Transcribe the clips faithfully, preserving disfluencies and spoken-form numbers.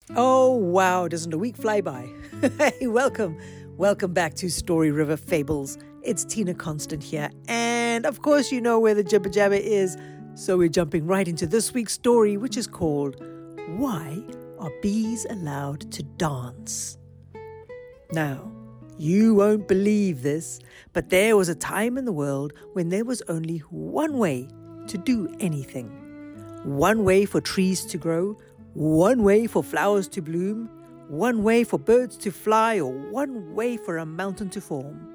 Oh, wow, doesn't a week fly by? Hey, welcome. Welcome back to Story River Fables. It's Tina Constant here. And of course, you know where the jibber jabber is. So we're jumping right into this week's story, which is called Why Are Bees Allowed to Dance? Now, you won't believe this, but there was a time in the world when there was only one way to do anything. One way for trees to grow, one way for flowers to bloom, one way for birds to fly, or one way for a mountain to form.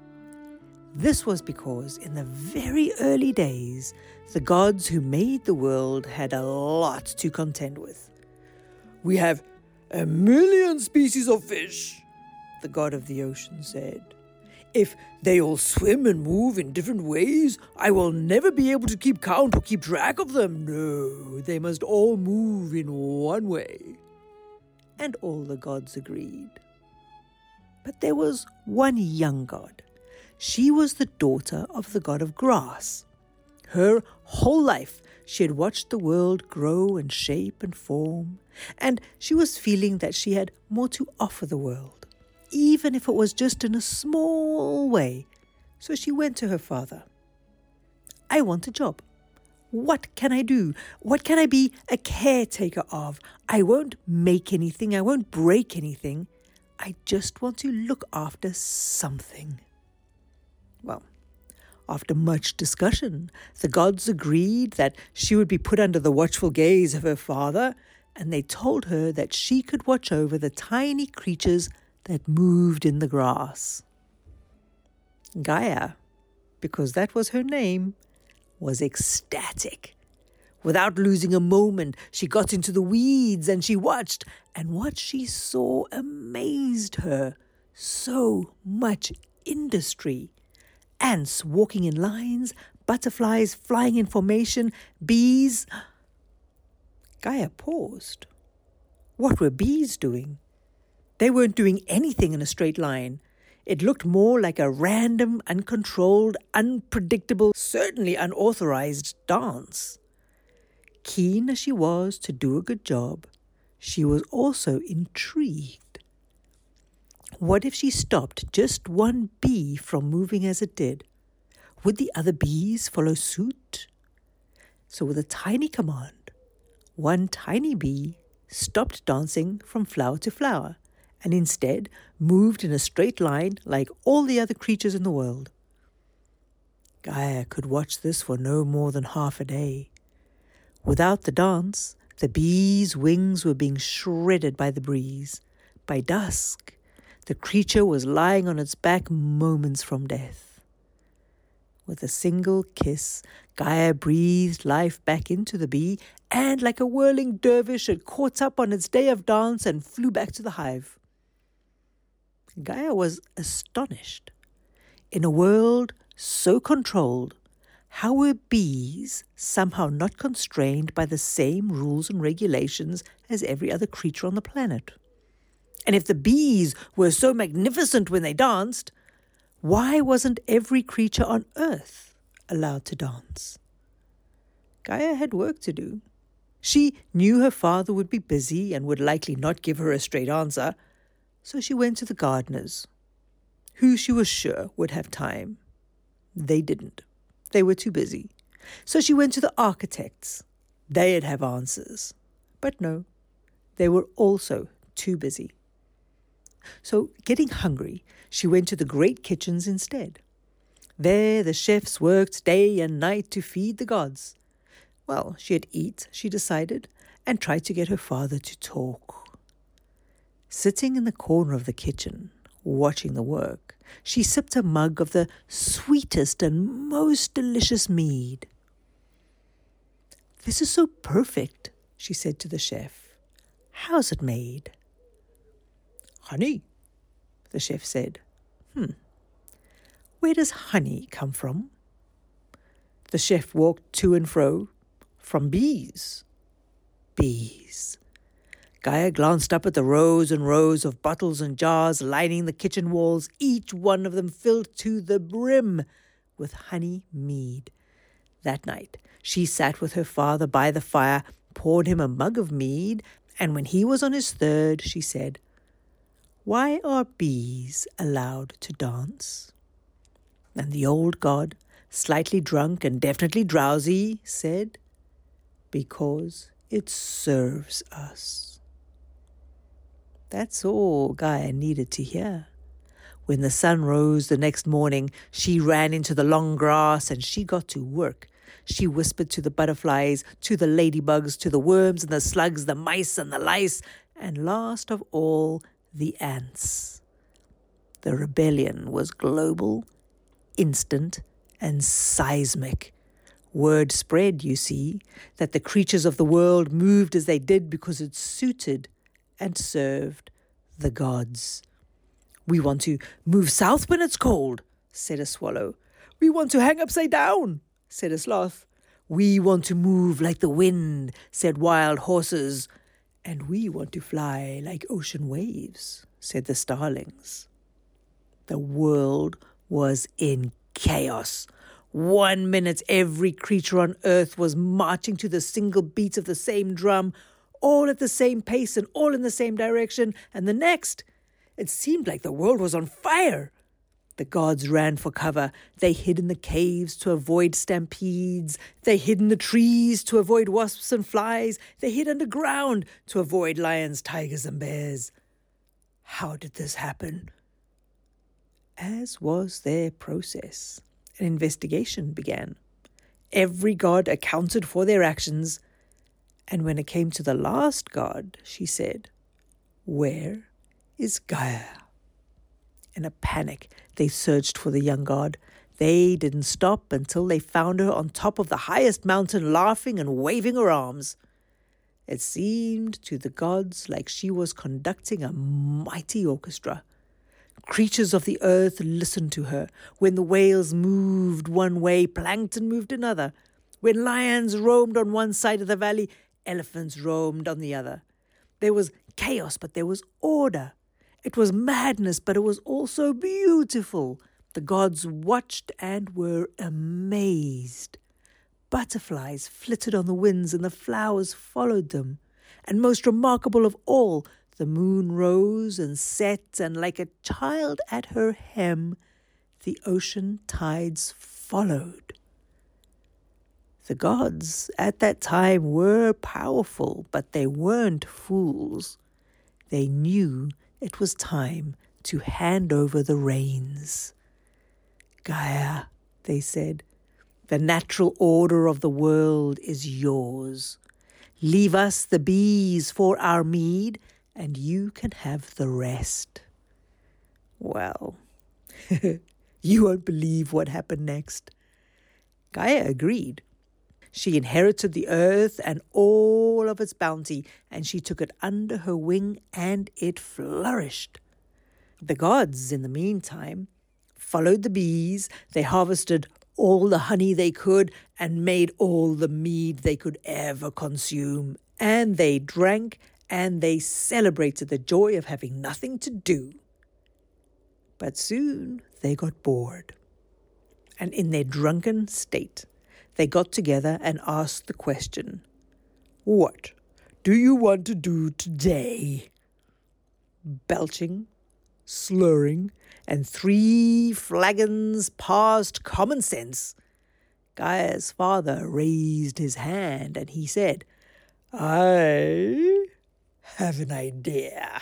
This was because in the very early days, the gods who made the world had a lot to contend with. We have a million species of fish, the god of the ocean said. If they all swim and move in different ways, I will never be able to keep count or keep track of them. No, they must all move in one way. And all the gods agreed. But there was one young god. She was the daughter of the god of grass. Her whole life she had watched the world grow and shape and form, and she was feeling that she had more to offer the world, even if it was just in a small way. So she went to her father. I want a job. What can I do? What can I be a caretaker of? I won't make anything. I won't break anything. I just want to look after something. Well, after much discussion, the gods agreed that she would be put under the watchful gaze of her father, and they told her that she could watch over the tiny creatures that moved in the grass. Gaia, because that was her name, was ecstatic. Without losing a moment, she got into the weeds and she watched, and what she saw amazed her. So much industry. Ants walking in lines, butterflies flying in formation, bees. Gaia paused. What were bees doing? They weren't doing anything in a straight line. It looked more like a random, uncontrolled, unpredictable, certainly unauthorized dance. Keen as she was to do a good job, she was also intrigued. What if she stopped just one bee from moving as it did? Would the other bees follow suit? So with a tiny command, one tiny bee stopped dancing from flower to flower, and instead moved in a straight line like all the other creatures in the world. Gaia could watch this for no more than half a day. Without the dance, the bee's wings were being shredded by the breeze. By dusk, the creature was lying on its back moments from death. With a single kiss, Gaia breathed life back into the bee, and like a whirling dervish, it caught up on its day of dance and flew back to the hive. Gaia was astonished. In a world so controlled, how were bees somehow not constrained by the same rules and regulations as every other creature on the planet? And if the bees were so magnificent when they danced, why wasn't every creature on Earth allowed to dance? Gaia had work to do. She knew her father would be busy and would likely not give her a straight answer, so she went to the gardeners, who she was sure would have time. They didn't. They were too busy. So she went to the architects. They'd have answers. But no, they were also too busy. So, getting hungry, she went to the great kitchens instead. There the chefs worked day and night to feed the gods. Well, she'd eat, she decided, and tried to get her father to talk. Sitting in the corner of the kitchen, watching the work, she sipped a mug of the sweetest and most delicious mead. "This is so perfect," she said to the chef. "How's it made?" "Honey," the chef said. Hmm. Where does honey come from? The chef walked to and fro. From bees. Bees. Gaia glanced up at the rows and rows of bottles and jars lining the kitchen walls, each one of them filled to the brim with honey mead. That night, she sat with her father by the fire, poured him a mug of mead, And when he was on his third, she said, "Why are bees allowed to dance?" And the old god, slightly drunk and definitely drowsy, said, "Because it serves us." That's all Gaia needed to hear. When the sun rose the next morning, she ran into the long grass and she got to work. She whispered to the butterflies, to the ladybugs, to the worms and the slugs, the mice and the lice, and last of all, the ants. The rebellion was global, instant, and seismic. Word spread, you see, that the creatures of the world moved as they did because it suited and served the gods. "We want to move south when it's cold," said a swallow. "We want to hang upside down," said a sloth. "We want to move like the wind," said wild horses. "And we want to fly like ocean waves," said the starlings. The world was in chaos. One minute every creature on earth was marching to the single beat of the same drum, all at the same pace and all in the same direction, and the next, it seemed like the world was on fire. The gods ran for cover. They hid in the caves to avoid stampedes. They hid in the trees to avoid wasps and flies. They hid underground to avoid lions, tigers, and bears. How did this happen? As was their process, an investigation began. Every god accounted for their actions, and when it came to the last god, she said, "Where is Gaia?" In a panic, they searched for the young god. They didn't stop until they found her on top of the highest mountain, laughing and waving her arms. It seemed to the gods like she was conducting a mighty orchestra. Creatures of the earth listened to her. When the whales moved one way, plankton moved another. When lions roamed on one side of the valley, elephants roamed on the other. There was chaos, but there was order. It was madness, but it was also beautiful. The gods watched and were amazed. Butterflies flitted on the winds and the flowers followed them. And most remarkable of all, the moon rose and set, and like a child at her hem, the ocean tides followed. The gods at that time were powerful, but they weren't fools. They knew it was time to hand over the reins. "Gaia," they said, "the natural order of the world is yours. Leave us the bees for our mead, and you can have the rest." Well, you won't believe what happened next. Gaia agreed. She inherited the earth and all of its bounty, and she took it under her wing, and it flourished. The gods, in the meantime, followed the bees. They harvested all the honey they could and made all the mead they could ever consume. And they drank and they celebrated the joy of having nothing to do. But soon they got bored. And in their drunken state, they got together and asked the question, "What do you want to do today?" Belching, slurring, and three flagons past common sense, Gaia's father raised his hand and he said, "I have an idea."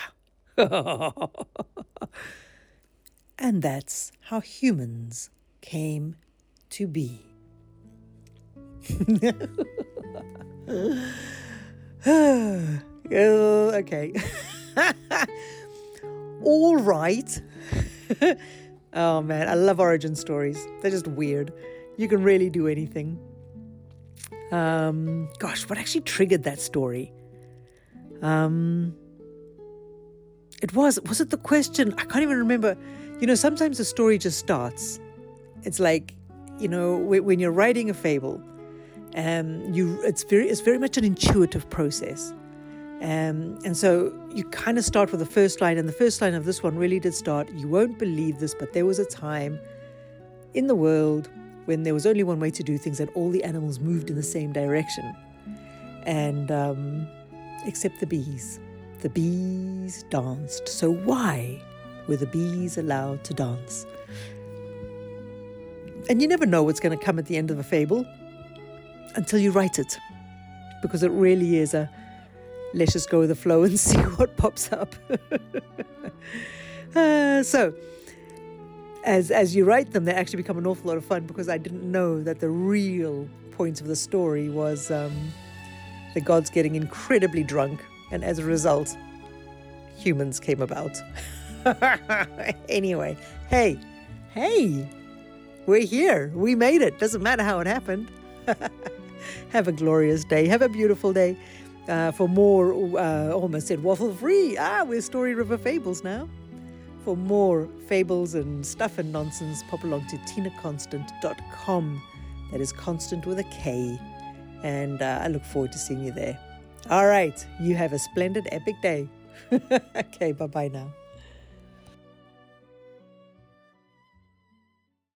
And that's how humans came to be. Oh, okay. All right. Oh man, I love origin stories. They're just weird. You can really do anything. Um, gosh, what actually triggered that story? Um, it was, was it the question? I can't even remember. You know, sometimes a story just starts. It's like, you know, when you're writing a fable, um, you it's very it's very much an intuitive process. Um, and so you kind of start with the first line, and the first line of this one really did start, "You won't believe this, but there was a time in the world when there was only one way to do things and all the animals moved in the same direction." And um, except the bees. The bees danced. So why were the bees allowed to dance? And you never know what's going to come at the end of a fable until you write it, because it really is a let's just go with the flow and see what pops up. uh, so, as as you write them, they actually become an awful lot of fun, because I didn't know that the real point of the story was um, the gods getting incredibly drunk, and as a result, humans came about. Anyway, hey, hey, we're here. We made it. Doesn't matter how it happened. Have a glorious day. Have a beautiful day. Uh, for more, uh, almost said waffle free. Ah, we're Story River Fables now. For more fables and stuff and nonsense, pop along to tina constant dot com. That is Constant with a K. And uh, I look forward to seeing you there. All right. You have a splendid, epic day. Okay, bye-bye now.